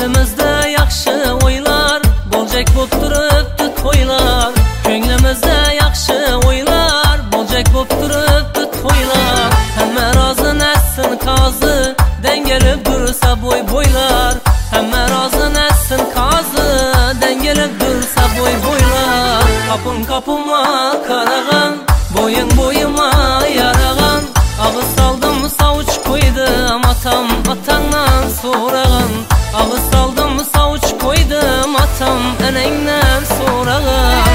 Ko'nglimizda yaxshi o'ylar bo'ljak bo'p turibdi to'ylar. Ko'nglimizda yaxshi o'ylar bo'ljak bo'p turibdi to'ylar. Hamma rozi nassin qozi dangalib dursa bo'ylar. Hamma rozi nassin qozi dangalib dursa bo'ylar. Kapım qarag'an bo'yima yarag'an. Ağız saldım savuç koydum atangdan so'rag'an. Ağız saldım savuç koydum enangdan so'rag'an.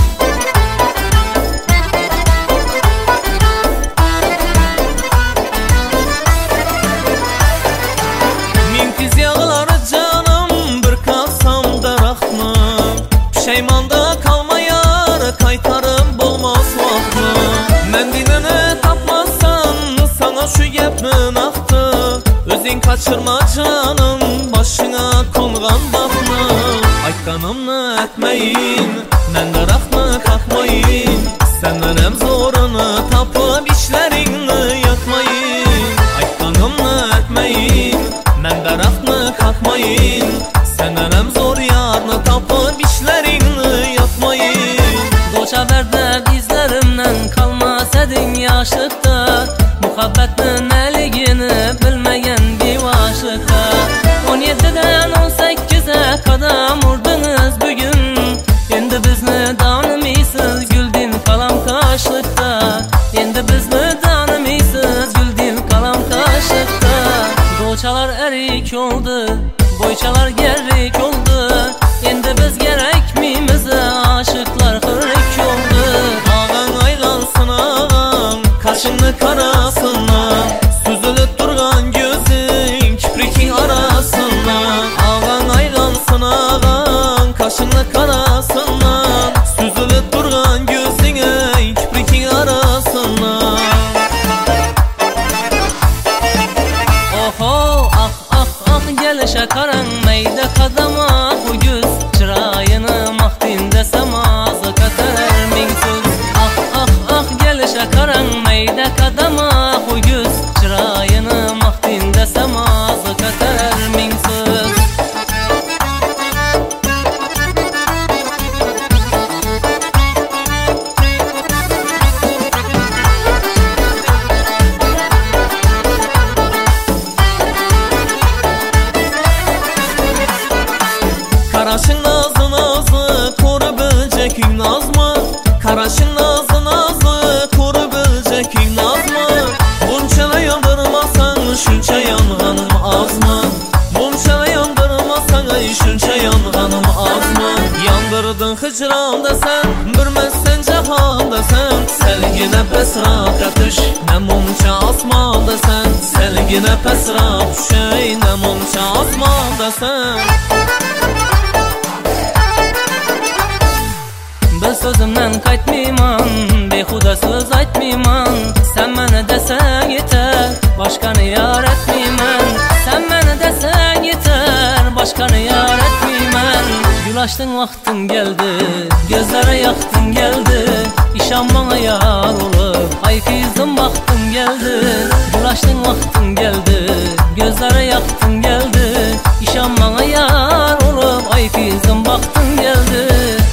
Min tiz yağlar canım bir kalsam daraxtni. Pişaymanda kalmayar kaytarım bolmaz vaqtni. Men dinini tapmazsan sana şu gapnin aktı. Özün kaçırma canım başına kongan bakma. Aytganımni etmeyin men daraxtni kakmayın. Senden hem zorunu tapıp işlerini yakmayın. Aytganımni etmeyin men daraxtni kakmayın. Senden hem zor yarını tapıp işlerini yakmayın. Doça berde bizlerimden kalmaz edin yaşlıkta. Muhabbetinin eligini bilmeyen bir aşıkta. 17'den 18'e kadar vurdunuz bugün. Endi bizni tanımaysız güldin kalam kaşlıkta. Endi bizni tanımaysız güldin kalam kaşlıkta. Doçalar erik oldu, boyçalar gerrik oldu. Endi biz gerek miyimize aşıklar kırık oldu. Ağan aylansın ağan kaşını karasından. Süzülüp durgan gözün kiprikin arasından. Ağan aylansın ağan kaşını karasından. Süzülüp durgan gözün kiprikin arasından. Oho gelişe karan meyde kadama bu göz. Çırayını mahdinde semazı katar min söz. Gelişe karan meyde kadama bu göz. Çırayını mahdinde semazı katar min söz. Karaşın nazı nazı koru böcekin nazmı. Karaşın nazı nazı koru böcekin nazmı. Bunçala yandırmasan şunça yanğanım az mı? Bunçala yandırmasan ay şunça yanğanım az mı? Yandırdın hicranda sen bilmezsen cahanda sen. Selgine pesrak atış ne mumça asmanda sen. Selgine pesrak şey ne mumça asmanda sen. Ben sözümden kaytmayman, behuda söz aytmayman. Sen bana desen yeter, başkanı yar etmeymen. Sen bana desen yeter, başkanı yar etmeymen. Gül açtın vaktin geldi, gözlere yaktın geldi. İşan bana yar olup, ay kızım baktın geldi. Gül açtın vaktin geldi, gözlere yaktın geldi. İşan bana yar olup, ay kızım baktın geldi.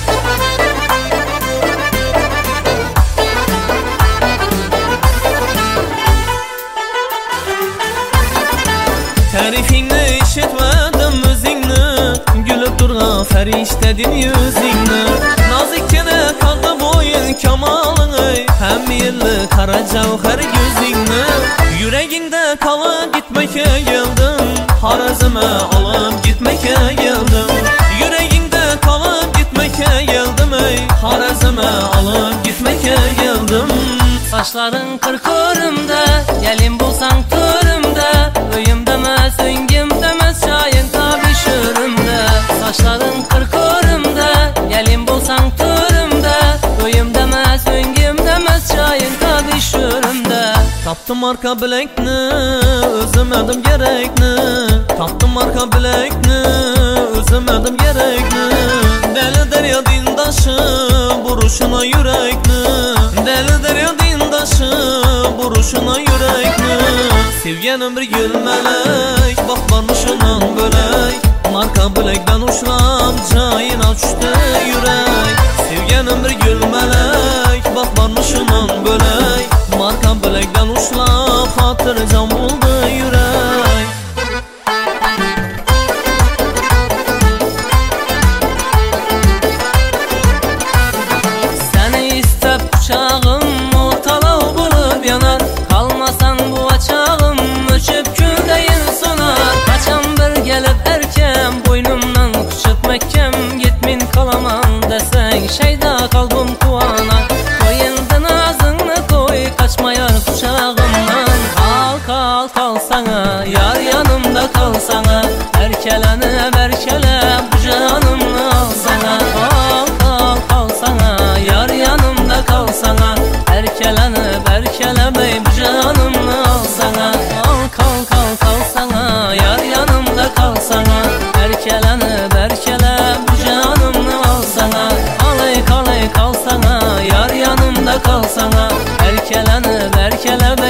Tarifini işitmedim özünü. Gülüp durgan feriştedin yüzünü. Nazikkene kaldı boyun kamalını. Hem yıllı kara cevher gözünü. Yüreğinde kalıp gitmeke geldim. Harazime alıp gitmeke geldim. Yüreğinde kalıp gitmeke geldim. Harazime alıp gitmeke geldim. Saçların kırkırımda, gelin bulsan türümde. Öyüm demez, öngüm demez, çayın tabi şürümde. Saçların kırkırımda, gelin bulsan türümde. Öyüm demez, öngüm demez, çayın tabi şürümde. Taptım arka bilekni, özlemedim gerekni. Taptım arka bilekni, özlemedim gerekni. Deli derya dindaşı, buruşuna yürekni. Deli derya dindaşı, buruşuna yürekni. Sevgenim bir gülmelek, bak varmışınan bölek. Erkelenip erkelep bu canımı alsana. Kal sana, yar yanımda kalsana. Erkelenip erkelep bu canımı alsana. Kal sana, yar yanımda kalsana. Erkelenip erkelep bu canımı alsana. Kalay kalsana, yar yanımda kalsana. Erkelenip erkelep